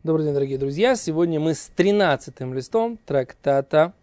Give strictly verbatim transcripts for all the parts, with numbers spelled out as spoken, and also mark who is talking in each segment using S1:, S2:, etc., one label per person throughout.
S1: Добрый день, дорогие друзья. Сегодня мы с тринадцатым листом трактата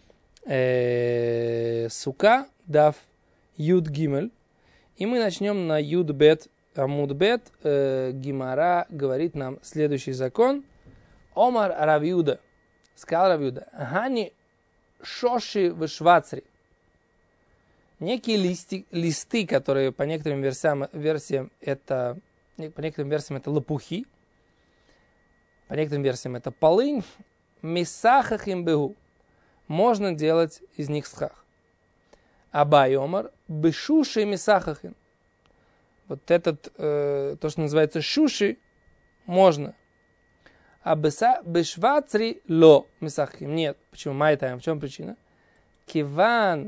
S1: э, Сука, Дав Юд Гимель. И мы начнем на Юд Бет Амуд Бет. Э, Гимара говорит нам следующий закон. Омар Рав Юда. Сказал Рав Юда. Гани шоши в швацри. Некие листы, листы, которые по некоторым версиям, версиям это, по некоторым версиям это лопухи. По некоторым версиям это полынь. Мисахах имбегу. Можно делать из них схах. Абай омар бешуши и мисахахин. Вот этот, э, то, что называется шуши, можно. А бешвацри ло мисахахин. Нет. Почему? Майтайм. В чем причина? Киван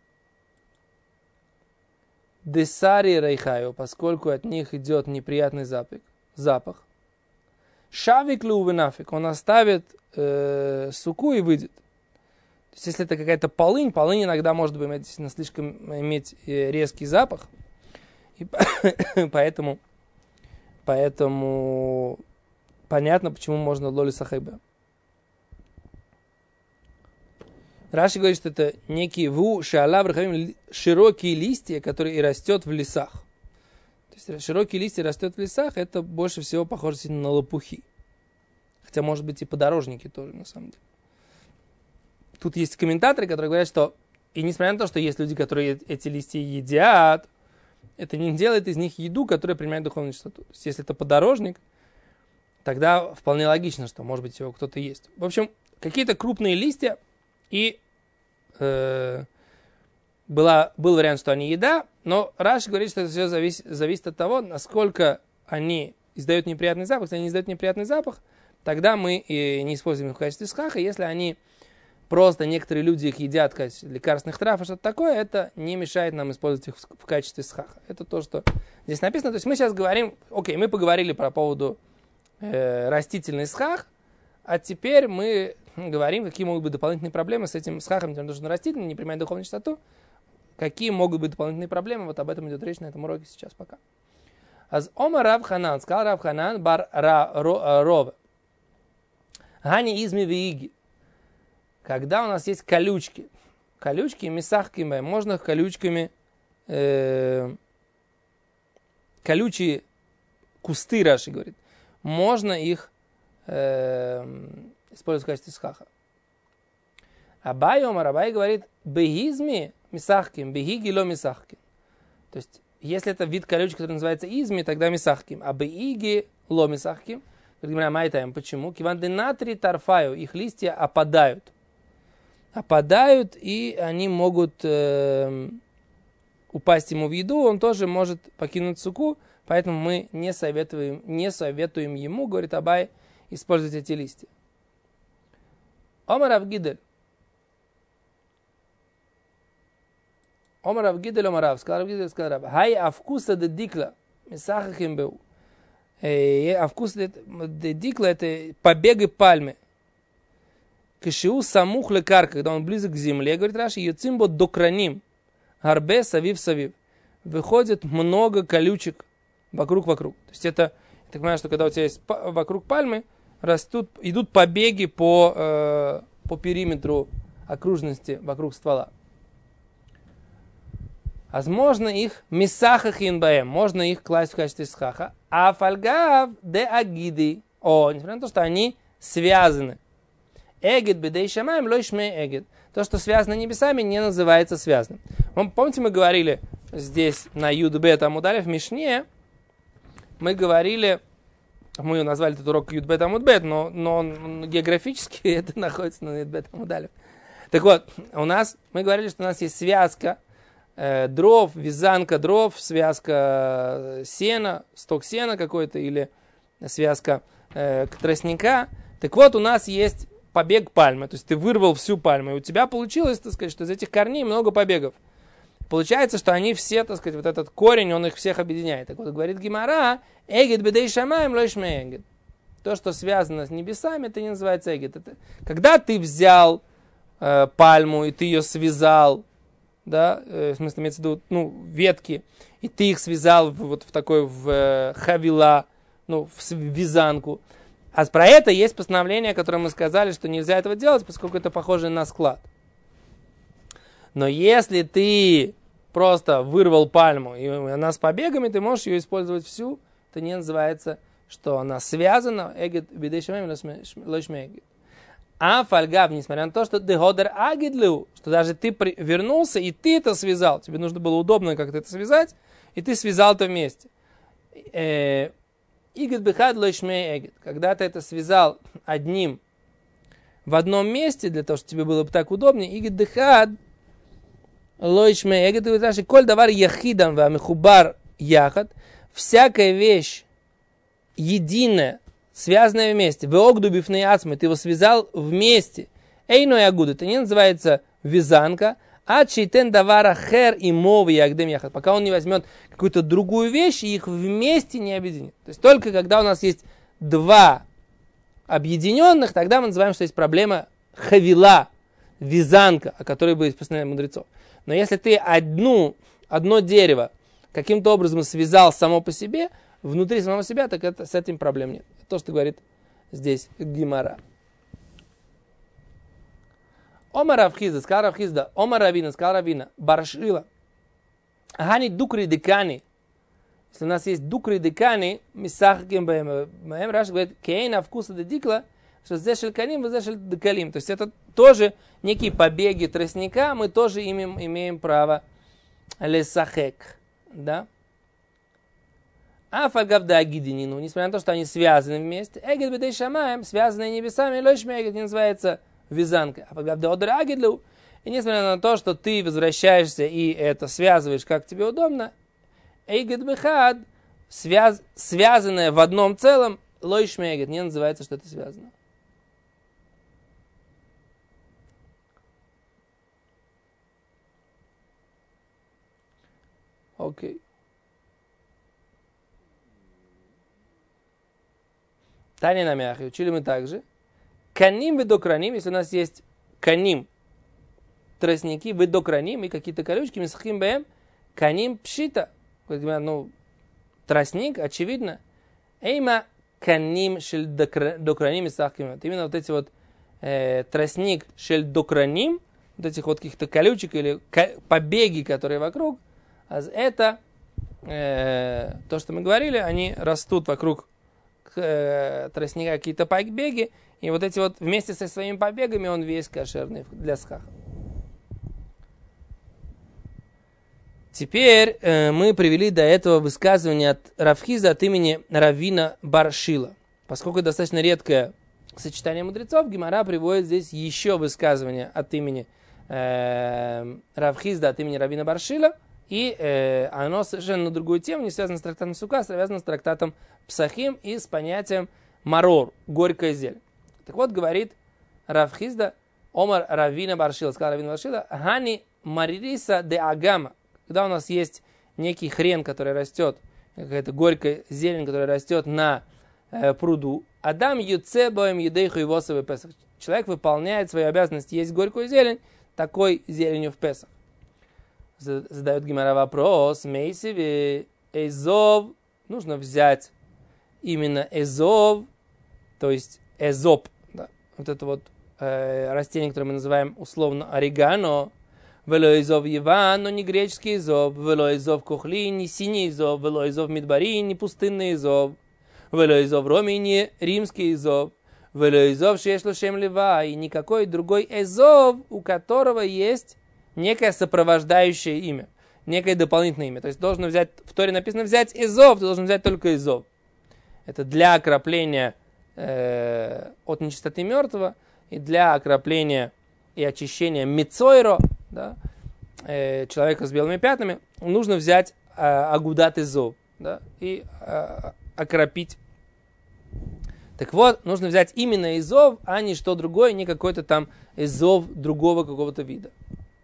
S1: десари рейхаю. Поскольку от них идет неприятный запах. запах. Шавик лувенафик, он оставит э, суку и выйдет. То есть, если это какая-то полынь, полынь иногда может быть действительно слишком иметь резкий запах. И поэтому, поэтому понятно, почему можно лоли сахайбе. Раши говорит, что это некие ву шаалав рахавим широкие листья, которые и растет в лесах. То есть широкие листья растут в лесах, это больше всего похоже на лопухи. Хотя, может быть, и подорожники тоже, на самом деле. Тут есть комментаторы, которые говорят, что, и несмотря на то, что есть люди, которые эти листья едят, это не делает из них еду, которая принимает духовную чистоту. То есть, если это подорожник, тогда вполне логично, что, может быть, его кто-то ест. В общем, какие-то крупные листья, и э, была, был вариант, что они еда, но Раши говорит, что это все зависит, зависит от того, насколько они издают неприятный запах. Если они издают неприятный запах, тогда мы и не используем их в качестве схаха. Если они просто, некоторые люди их едят в качестве лекарственных трав и что-то такое, это не мешает нам использовать их в качестве схаха. Это то, что здесь написано. То есть мы сейчас говорим, окей, мы поговорили про поводу э, растительный схах, а теперь мы говорим, какие могут быть дополнительные проблемы с этим схахом, который нужно растительный, не принимать духовную чистоту. Какие могут быть дополнительные проблемы, вот об этом идет речь на этом уроке сейчас пока. Аз Омар Рав Ханан, сказал Рав Ханан, бар Ров, Гани изми вииги. Когда у нас есть колючки, колючки, мисахки, можно их колючками, э, колючие кусты, Раши говорит, можно их э, использовать в качестве схаха. Абай Омар, Абай говорит, беизми мисахким, бегиги ло мисахким. То есть, если это вид колючек, который называется изми, тогда мисахким, а беиги ло мисахким. Почему? Киванденатри тарфаю, их листья опадают. Опадают, и они могут э, упасть ему в еду, он тоже может покинуть суку, поэтому мы не советуем, не советуем ему, говорит Абай, использовать эти листья. Омар Авгидель. Омар Авгидель, Омар Ав, сказал Авгидель, сказал Рав, хай авкуса де дикла, мисахахим беу. А вкус дикла это побеги пальмы. Кшиу самух лекар, когда он близок к земле, говорит Раши, юцимбо докраним, гарбе савив савив. Выходит много колючек вокруг-вокруг. То есть это, я так понимаю, что когда у тебя есть вокруг пальмы, растут, идут побеги по, э, по периметру окружности вокруг ствола. Возможно, их мисахах инбаем, можно их класть в качестве схаха. А фальгав де агиды. О, несмотря на то, что они связаны. Эгид бедей шамаем лойшме эгид. То, что связано небесами, не называется связанным. Помните, мы говорили здесь на Юд-Бет Амуд-Алеф в Мишне, мы говорили, мы назвали этот урок Юд-Бет Амуд-Бет, но, но географически это находится на Юд-Бет Амуд-Алеф. Так вот, у нас, мы говорили, что у нас есть связка дров, вязанка дров, связка сена, сток сена какой-то или связка э, тростника. Так вот, у нас есть побег пальмы, то есть ты вырвал всю пальму, и у тебя получилось, так сказать, что из этих корней много побегов. Получается, что они все, так сказать, вот этот корень, он их всех объединяет. Так вот, говорит Гимара, эгид бедей шамаем лойшме эгид. То, что связано с небесами, это не называется эгид. Это, когда ты взял э, пальму, и ты ее связал, да, в смысле, имеется в виду, ну, ветки, и ты их связал в, вот в такой, в э, хавила, ну, в вязанку, А про это есть постановление, которое мы сказали, что нельзя этого делать, поскольку это похоже на склад. Но если ты просто вырвал пальму, и она с побегами, ты можешь ее использовать всю, это не называется, что она связана. А фальгав, несмотря на то, что дегодер агидлю, что даже ты при... вернулся, и ты это связал, тебе нужно было удобно как-то это связать, и ты связал это вместе. Игид бихад лойшмей эгид. Когда ты это связал одним в одном месте, для того, чтобы тебе было бы так удобнее, игид бихад лойшмей эгид, и вот коль давар яхидам ва мехубар яхад, всякая вещь единая, связанная вместе, в огдубифный ацмы, ты его связал вместе, эйной агуд, это не называется вязанка, а чейтен давара хер и мови ягдем яхад, пока он не возьмет какую-то другую вещь и их вместе не объединит. То есть только когда у нас есть два объединенных, тогда мы называем, что есть проблема хавила, вязанка, о которой будет постановление мудрецов. Но если ты одну, одно дерево каким-то образом связал само по себе, внутри самого себя, так это, с этим проблем нет. Это то, что говорит здесь Гемара. Омар Равхизда, сказал Равхизда, Омар Равина, сказал Равина, Баршила, Гани дукри декани. Если у нас есть дукри декани, мисахким бэм, Раш говорит, кейна вкуса дедикла, что зешель каним, зешель декалим. То есть это тоже некие побеги тростника, мы тоже имеем, имеем право лесахек. Да? А фальгавда агидинину, несмотря на то, что они связаны вместе, эгид бедей шамаем, связанные небесами, лойшми эгид не называется вязанкой. А фальгавда одра агидлу, и несмотря на то, что ты возвращаешься и это связываешь, как тебе удобно, эгид бехад, связ, связанное в одном целом, лойшми эгид, не называется, что это связано. Окей. Okay. Таня на мяхе. Учили мы также. Каним ведокраним, если у нас есть каним, тростники, ведокраним и какие-то колючки, мисахим бэм, каним пшита. Ну, тростник, очевидно. Эйма каним шель докраним мисахим. Именно вот эти вот э, тростник шель докраним, вот этих вот каких-то колючек или побеги, которые вокруг, это э, то, что мы говорили, они растут вокруг э, тростника, какие-то побеги, и вот эти вот вместе со своими побегами он весь кошерный для схаха. Теперь э, мы привели до этого высказывание от Равхиза от имени Равина Баршила. Поскольку достаточно редкое сочетание мудрецов, Гемара приводит здесь еще высказывание от имени э, Равхиза от имени Равина Баршила. И э, оно совершенно на другую тему, не связано с трактатом Сука, а связано с трактатом Псахим и с понятием марор, горькая зелень. Так вот, говорит Равхизда, Омар Равина Баршила, сказал Равина Баршила, Гани маририса де агама. Когда у нас есть некий хрен, который растет, какая-то горькая зелень, которая растет на э, пруду, Адам юцебоем юдейху и восовый Песах. Человек выполняет свою обязанность есть горькую зелень такой зеленью в Песах. Задает Гемара вопрос, Мейсиви, Эзов, нужно взять именно Эзов, то есть Эзоп, да, вот это вот э, растение, которое мы называем условно орегано, вело Эзов Иван, но не греческий Эзов, вело Эзов Кохли, не синий Эзов, вело Эзов Мидбари, не пустынный Эзов, вело Эзов Роми, не римский Эзов, вело Эзов Шешло Шем Лева, и никакой другой Эзов, у которого есть некое сопровождающее имя, некое дополнительное имя. То есть должен взять, в Торе написано взять Эзов, ты должен взять только Эзов. Это для окропления э, от нечистоты мертвого и для окропления и очищения мицойро, да, э, человека с белыми пятнами, нужно взять э, агудат Эзов, да, и э, окропить. Так вот, нужно взять именно Эзов, а не что другое, не какой-то там Эзов другого какого-то вида.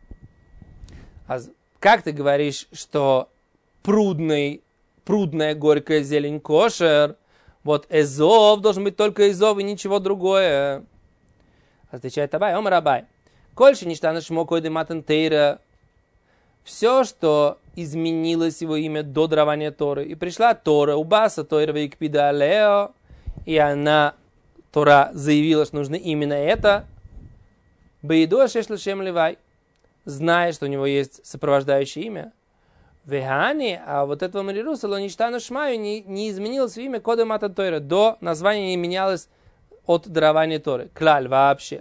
S1: А как ты говоришь, что прудный, прудная горькая зелень кошер, вот Эзов должен быть только Эзов и ничего другое? Отвечает Абай, Омар Абай. Кольше ништана шмокой де матентейра. Все, что изменилось его имя до дарования Торы. И пришла Тора, убаса Тора вейкпида алео, и она Тора заявила, что нужно именно это, Бейдуа Шешлушем Левай, зная, что у него есть сопровождающее имя, Вегани, а вот этого Марируса, Лоништану Шмаю, не, не изменилось в имя Кода Мата Тойра, до названия не менялось от дарования Торы. Клаль вообще.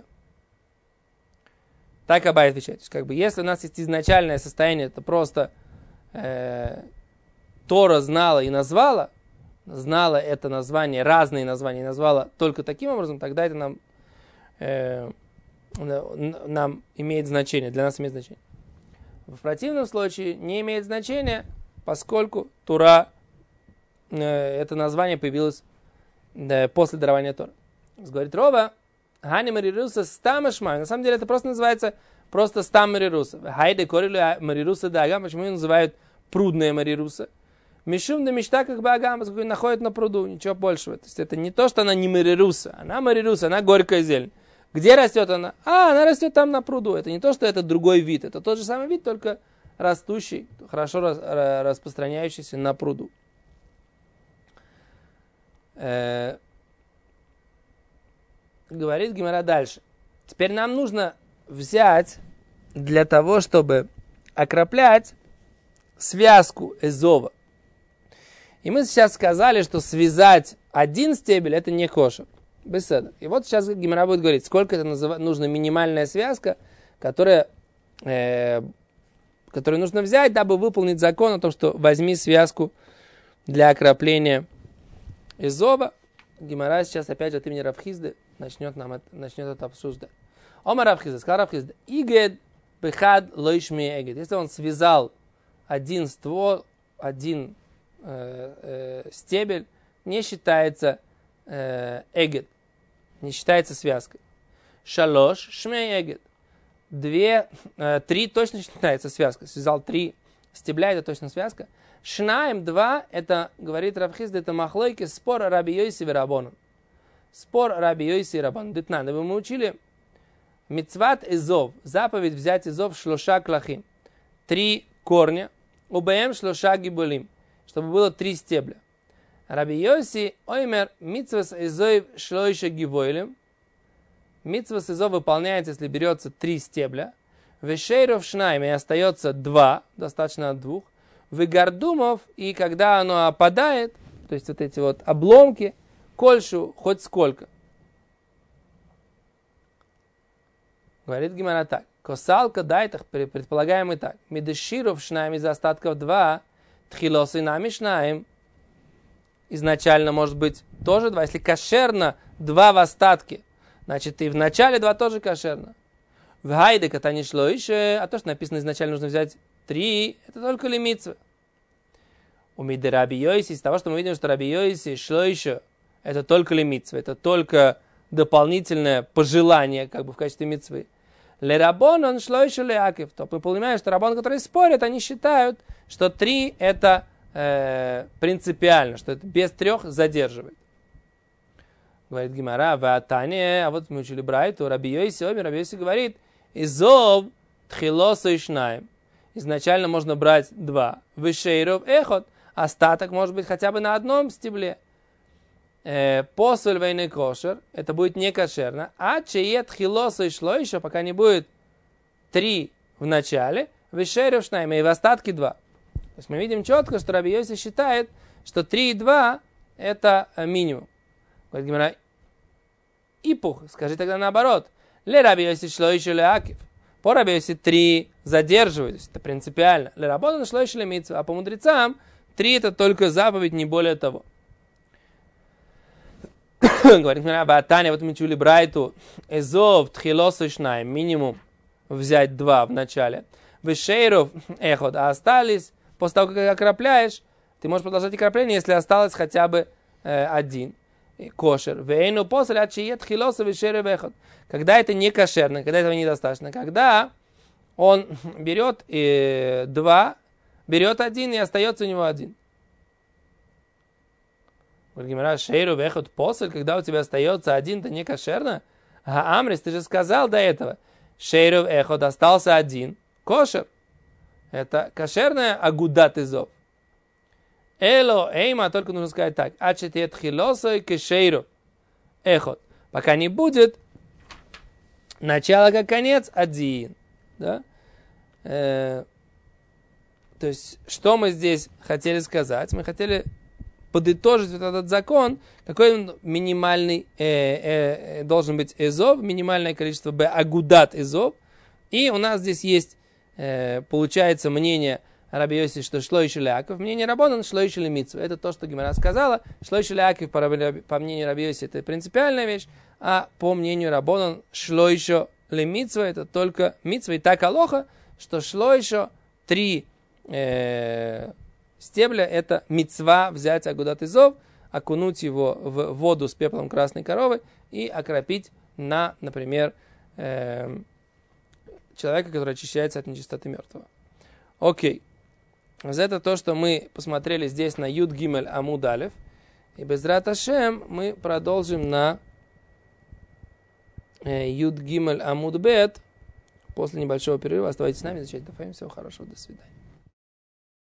S1: Так Абай отвечает. То есть, как бы, если у нас есть изначальное состояние, это просто э, Тора знала и назвала, знала это название, разные названия, назвала только таким образом, тогда это нам, э, нам имеет значение, для нас имеет значение. В противном случае не имеет значения, поскольку Тура, э, это название появилось э, после дарования Торы. Говорит Рова, Хани Марируса Стама Шмай. На самом деле это просто называется просто Стам Марируса. Хайде корилу Марируса Дагам. Почему ее называют прудная Марируса? Мишум да мечта как бы Агам, поскольку находит на пруду, ничего большего. То есть это не то, что она не Марируса, она Марируса, она горькая зелень. Где растет она? А, она растет там на пруду. Это не то, что это другой вид, это тот же самый вид, только растущий, хорошо распространяющийся на пруду. Говорит Гемара дальше. Теперь нам нужно взять для того, чтобы окроплять связку Эзова. И мы сейчас сказали, что связать один стебель это не кошер. Беседа. И вот сейчас Гемара будет говорить, сколько это назыв... нужна минимальная связка, которая, э, которую нужно взять, дабы выполнить закон о том, что возьми связку для окропления Эзова. Гемара сейчас опять же от имени Рав Хизды начнет, нам это, начнет это обсуждать. Омар Рав Хизда, сказал Рав Хизда, игед бехад лойшми эгед. Если он связал один ствол, один э, э, стебель, не считается э, эгед, не считается связкой. Шалош шмей эгед. Две, э, три точно считается связкой. Связал три стебля, это точно связка. Шнаем два, это, говорит Рав Хизда, это махлойки, спор Раби Йоси и Рабону. Спор Раби Йоси и Рабону. Детнан, мы учили мицват Эзов, заповедь взять Эзов шлоша клахим. Три корня, убаем шлоша гибулим, чтобы было три стебля. Раби Йоси оймер мицвас Эзов шлоша гивойлем. Мицвас Эзов выполняется, если берется три стебля. Вешейров шнаем, и остается два, достаточно от двух. Выгардумов, и когда оно опадает, то есть вот эти вот обломки, кольшу хоть сколько. Говорит Гемара так. Косалка дайтах, предполагаем и так. Медеширов шнаем из остатков два, тхилосы нами шнаем. Изначально может быть тоже два. Если кошерно два в остатке, значит и в начале два тоже кошерно. В хайде это не шло еще, а то, что написано изначально нужно взять три, это только лимитсвы. У Миды Раби Йоси, из того, что мы видим, что Раби Йоси шло еще, это только лимитсвы, это только дополнительное пожелание, как бы в качестве митсвы. Ле Рабон, он шло еще Леакев. То мы понимаем, что Рабон, которые спорят, они считают, что три это э, принципиально, что это без трех задерживает. Говорит Гемара, Ватане, а вот мы учили Брайту, Раби Йоси, Раби Йоси говорит, Изов тхилосо и шнаем. Изначально можно брать два. Вешейров эхот. Остаток может быть хотя бы на одном стебле. Посоль вейный кошер. Это будет не кошерно. А чеет тхилосо и шло еще, пока не будет три в начале. Вешейров шнаем. И в остатке два. То есть мы видим четко, что Раби Йоси считает, что три и два это минимум. Говорит Гемара, ипух. Скажи тогда наоборот. Ле Раби Йоси шло еще леакив. По Раби Йоси три задерживают, то есть это принципиально. Ле Рабону шло еще лемитсва, а по мудрецам три это только заповедь, не более того. Говорит Батаня, вот мы чули Брайту, Эзов тхилосо шнаем, минимум взять два в начале. Вешейров эхот, а остались, после того, как окропляешь, ты можешь продолжать окропление, если осталось хотя бы э, один. Кошер. Вейну после ачиет хилоса вешерев эхот. Когда это не кошерно, когда этого недостаточно, когда он берет э, два, берет один и остается у него один. Шейру вехот после, когда у тебя остается один, то не кошерно. А Амрис, ты же сказал до этого. Шейру эхот остался один. Кошер. Это кошерная агудат изов. Эло, эйма, только нужно сказать так. Ачетет хилосой кешейру эхот. пока не будет начало как конец один. Да? Э, то есть, что мы здесь хотели сказать? Мы хотели подытожить вот этот закон, какой он минимальный э, э, должен быть эзов, минимальное количество б агудат эзов. И у нас здесь есть, э, получается, мнение Раби Йоси, что шлойши леаков, мнение Рабонан шлойши лемитсва. Это то, что Гемара сказала. Шлойши леаков, по, по мнению Раби Йоси, это принципиальная вещь, а по мнению Рабонан шлойшо лемитсва, это только митсва. И так алоха, что шлойшо три э, стебля, это мицва взять агудат изов, окунуть его в воду с пеплом красной коровы и окропить на, например, э, человека, который очищается от нечистоты мертвого. Окей. Это то, что мы посмотрели здесь на Юд Гимель Амуд Алеф. И без Рат Ашем мы продолжим на э, Юд Гимель Амуд Бет после небольшого перерыва. Оставайтесь с нами, изучайте Дафаим. Всего хорошего, до свидания.